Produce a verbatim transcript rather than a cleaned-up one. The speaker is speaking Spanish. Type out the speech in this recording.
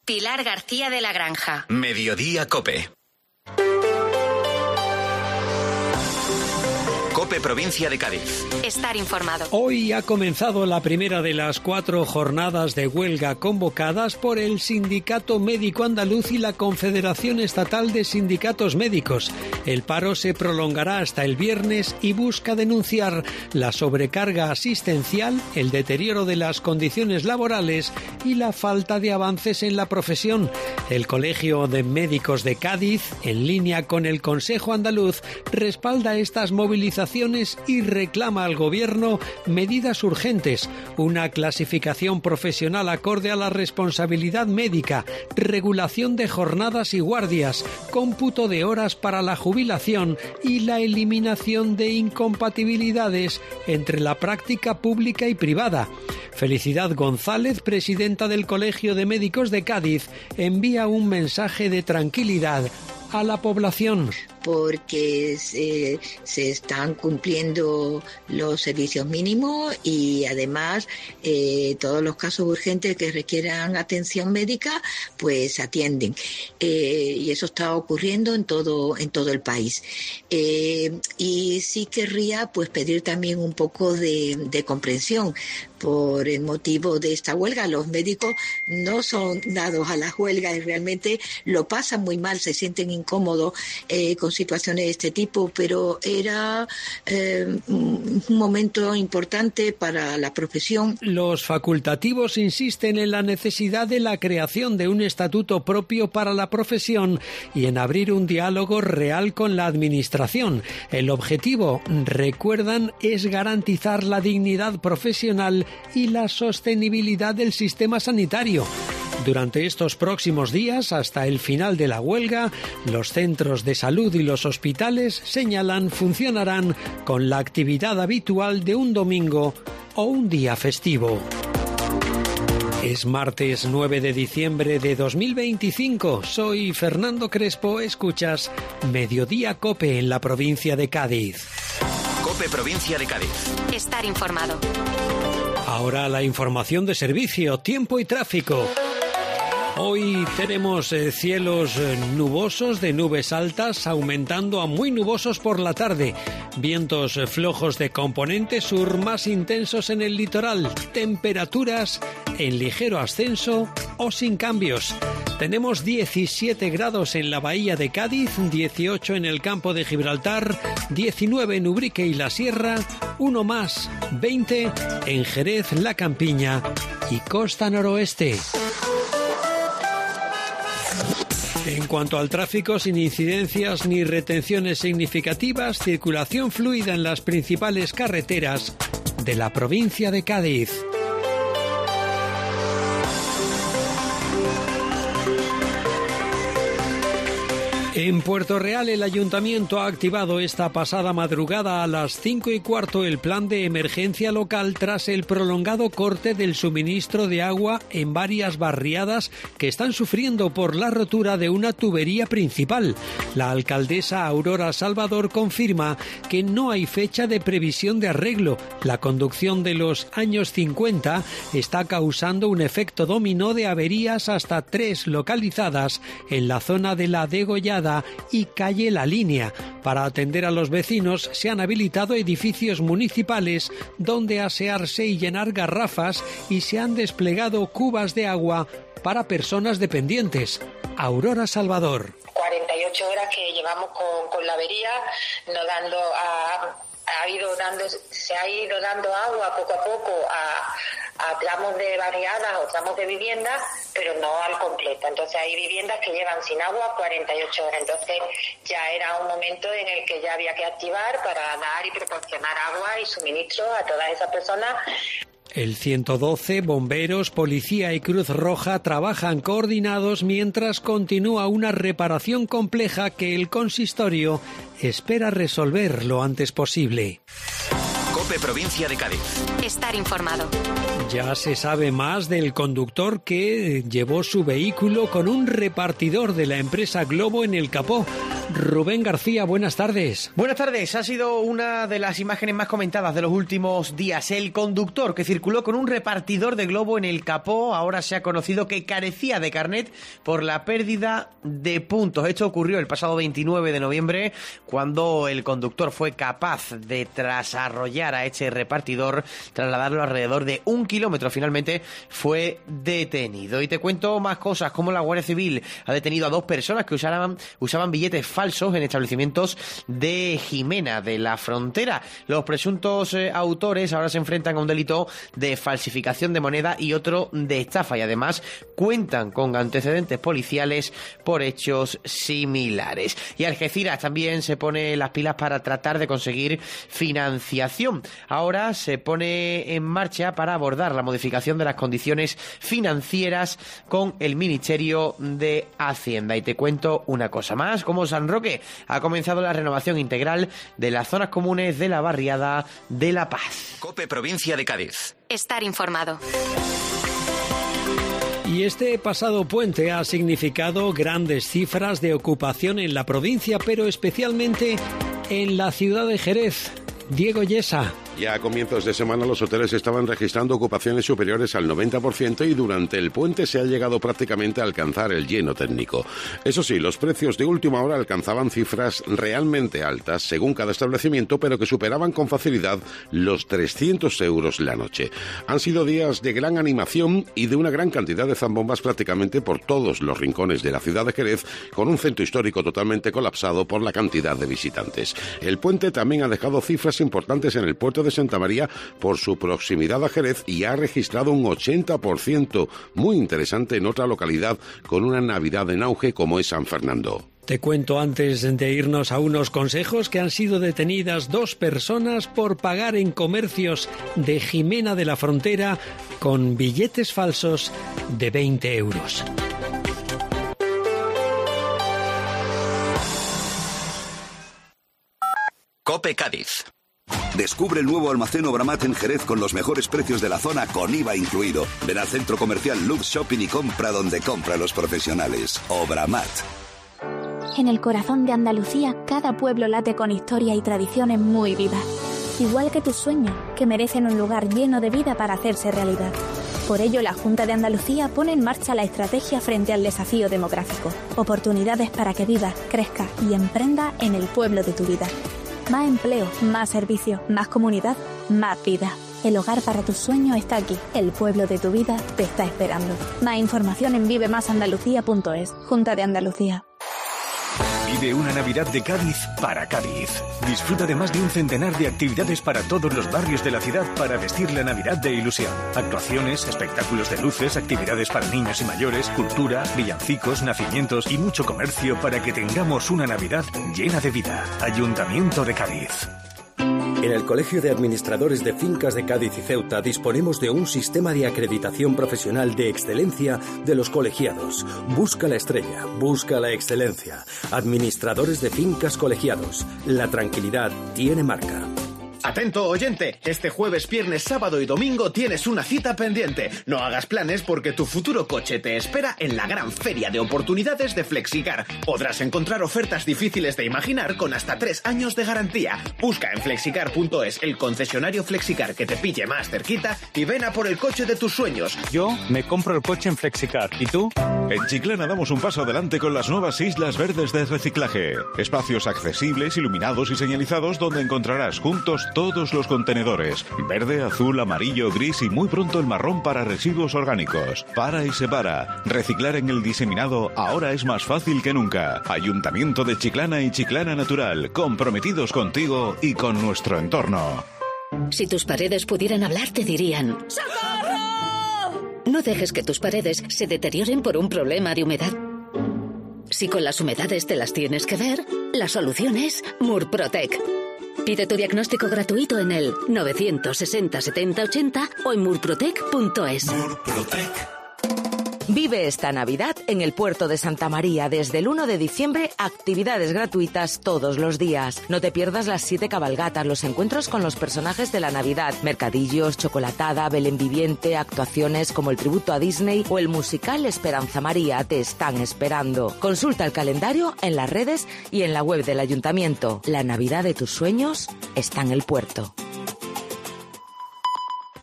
Pilar García de la Granja. Mediodía COPE. COPE Provincia de Cádiz. Estar informado. Hoy ha comenzado la primera de las cuatro jornadas de huelga convocadas por el Sindicato Médico Andaluz y la Confederación Estatal de Sindicatos Médicos. El paro se prolongará hasta el viernes y busca denunciar la sobrecarga asistencial, el deterioro de las condiciones laborales y la falta de avances en la profesión. El Colegio de Médicos de Cádiz, en línea con el Consejo Andaluz, respalda estas movilizaciones y reclama al Gobierno medidas urgentes, una clasificación profesional acorde a la responsabilidad médica, regulación de jornadas y guardias, cómputo de horas para la jubilación y la eliminación de incompatibilidades entre la práctica pública y privada. Felicidad González, presidenta del Colegio de Médicos de Cádiz, envía un mensaje de tranquilidad a la población. Porque se, se están cumpliendo los servicios mínimos y además eh, todos los casos urgentes que requieran atención médica pues se atienden eh, y eso está ocurriendo en todo en todo el país eh, y sí querría pues pedir también un poco de, de comprensión por el motivo de esta huelga. Los médicos no son dados a la huelga y realmente lo pasan muy mal, se sienten incómodos eh, con situaciones de este tipo, pero era eh, un momento importante para la profesión. Los facultativos insisten en la necesidad de la creación de un estatuto propio para la profesión y en abrir un diálogo real con la administración. El objetivo, recuerdan, es garantizar la dignidad profesional y la sostenibilidad del sistema sanitario. Durante estos próximos días, hasta el final de la huelga, los centros de salud y los hospitales, señalan, funcionarán con la actividad habitual de un domingo o un día festivo. Es martes nueve de diciembre de dos mil veinticinco. Soy Fernando Crespo. Escuchas Mediodía COPE en la provincia de Cádiz. COPE Provincia de Cádiz. Estar informado. Ahora la información de servicio, tiempo y tráfico. Hoy tenemos eh, cielos eh, nubosos, de nubes altas, aumentando a muy nubosos por la tarde. Vientos eh, flojos de componente sur, más intensos en el litoral. Temperaturas en ligero ascenso o sin cambios. Tenemos diecisiete grados en la bahía de Cádiz, dieciocho en el campo de Gibraltar, diecinueve en Ubrique y la Sierra, uno más, veinte en Jerez, La Campiña y Costa Noroeste. En cuanto al tráfico, sin incidencias ni retenciones significativas, circulación fluida en las principales carreteras de la provincia de Cádiz. En Puerto Real, el Ayuntamiento ha activado esta pasada madrugada a las cinco y cuarto el plan de emergencia local tras el prolongado corte del suministro de agua en varias barriadas que están sufriendo por la rotura de una tubería principal. La alcaldesa Aurora Salvador confirma que no hay fecha de previsión de arreglo. La conducción de los años cincuenta está causando un efecto dominó de averías, hasta tres localizadas en la zona de la Degollada y calle La Línea. Para atender a los vecinos se han habilitado edificios municipales donde asearse y llenar garrafas y se han desplegado cubas de agua para personas dependientes. Aurora Salvador. cuarenta y ocho horas que llevamos con, con la avería, no dando a, ha ido dando, se ha ido dando agua poco a poco a a tramos de barriadas o tramos de viviendas, pero no al completo. Entonces hay viviendas que llevan sin agua cuarenta y ocho horas. Entonces ya era un momento en el que ya había que activar para dar y proporcionar agua y suministro a todas esas personas. El ciento doce, bomberos, policía y Cruz Roja trabajan coordinados mientras continúa una reparación compleja que el consistorio espera resolver lo antes posible. COPE Provincia de Cádiz. Estar informado. Ya se sabe más del conductor que llevó su vehículo con un repartidor de la empresa Globo en el capó. Rubén García, buenas tardes. Buenas tardes. Ha sido una de las imágenes más comentadas de los últimos días. El conductor que circuló con un repartidor de globo en el capó ahora se ha conocido que carecía de carnet por la pérdida de puntos. Esto ocurrió el pasado veintinueve de noviembre, cuando el conductor fue capaz de, tras arrollar a este repartidor, trasladarlo alrededor de un kilómetro. Finalmente fue detenido. Y te cuento más cosas, como la Guardia Civil ha detenido a dos personas que usaban, usaban billetes falsos en establecimientos de Jimena de la Frontera. Los presuntos eh, autores ahora se enfrentan a un delito de falsificación de moneda y otro de estafa, y además cuentan con antecedentes policiales por hechos similares. Y Algeciras también se pone las pilas para tratar de conseguir financiación. Ahora se pone en marcha para abordar la modificación de las condiciones financieras con el Ministerio de Hacienda. Y te cuento una cosa más, como San Roque ha comenzado la renovación integral de las zonas comunes de la barriada de La Paz. COPE Provincia de Cádiz. Estar informado. Y este pasado puente ha significado grandes cifras de ocupación en la provincia, pero especialmente en la ciudad de Jerez. Diego Yesa. Ya a comienzos de semana los hoteles estaban registrando ocupaciones superiores al noventa por ciento y durante el puente se ha llegado prácticamente a alcanzar el lleno técnico. Eso sí, los precios de última hora alcanzaban cifras realmente altas según cada establecimiento, pero que superaban con facilidad los trescientos euros la noche. Han sido días de gran animación y de una gran cantidad de zambombas prácticamente por todos los rincones de la ciudad de Jerez, con un centro histórico totalmente colapsado por la cantidad de visitantes. El puente también ha dejado cifras importantes en el puerto de Santa María por su proximidad a Jerez y ha registrado un ochenta por ciento, muy interesante en otra localidad con una Navidad en auge como es San Fernando. Te cuento antes de irnos a unos consejos que han sido detenidas dos personas por pagar en comercios de Jimena de la Frontera con billetes falsos de veinte euros. COPE Cádiz. Descubre el nuevo almacén Obramat en Jerez con los mejores precios de la zona con I V A incluido. Ven al centro comercial Lux Shopping y compra donde compran los profesionales. Obramat. En el corazón de Andalucía, cada pueblo late con historia y tradiciones muy vivas. Igual que tus sueños, que merecen un lugar lleno de vida para hacerse realidad. Por ello, la Junta de Andalucía pone en marcha la estrategia frente al desafío demográfico. Oportunidades para que vivas, crezcas y emprendas en el pueblo de tu vida. Más empleo, más servicios, más comunidad, más vida. El hogar para tus sueños está aquí. El pueblo de tu vida te está esperando. Más información en vive más andalucía punto es. Junta de Andalucía. Vive una Navidad de Cádiz para Cádiz. Disfruta de más de un centenar de actividades para todos los barrios de la ciudad para vestir la Navidad de ilusión. Actuaciones, espectáculos de luces, actividades para niños y mayores, cultura, villancicos, nacimientos y mucho comercio para que tengamos una Navidad llena de vida. Ayuntamiento de Cádiz. En el Colegio de Administradores de Fincas de Cádiz y Ceuta disponemos de un sistema de acreditación profesional de excelencia de los colegiados. Busca la estrella, busca la excelencia. Administradores de Fincas Colegiados. La tranquilidad tiene marca. Atento oyente, este jueves, viernes, sábado y domingo tienes una cita pendiente. No hagas planes porque tu futuro coche te espera en la gran feria de oportunidades de Flexicar. Podrás encontrar ofertas difíciles de imaginar con hasta tres años de garantía. Busca en flexicar punto es el concesionario Flexicar que te pille más cerquita y ven a por el coche de tus sueños. Yo me compro el coche en Flexicar. ¿Y tú? En Chiclana damos un paso adelante con las nuevas Islas Verdes de Reciclaje. Espacios accesibles, iluminados y señalizados donde encontrarás juntos todos los contenedores. Verde, azul, amarillo, gris y muy pronto el marrón para residuos orgánicos. Para y separa. Reciclar en el diseminado ahora es más fácil que nunca. Ayuntamiento de Chiclana y Chiclana Natural. Comprometidos contigo y con nuestro entorno. Si tus paredes pudieran hablar, te dirían: ¡socorro! No dejes que tus paredes se deterioren por un problema de humedad. Si con las humedades te las tienes que ver, la solución es Murprotec. Pide tu diagnóstico gratuito en el novecientos sesenta setenta ochenta o en murprotec punto es. Murprotec. Vive esta Navidad en el puerto de Santa María. Desde el uno de diciembre, actividades gratuitas todos los días. No te pierdas las siete cabalgatas, los encuentros con los personajes de la Navidad, mercadillos, chocolatada, Belén viviente, actuaciones como el tributo a Disney o el musical Esperanza María. Te están esperando. Consulta el calendario en las redes y en la web del Ayuntamiento. La Navidad de tus sueños está en el puerto.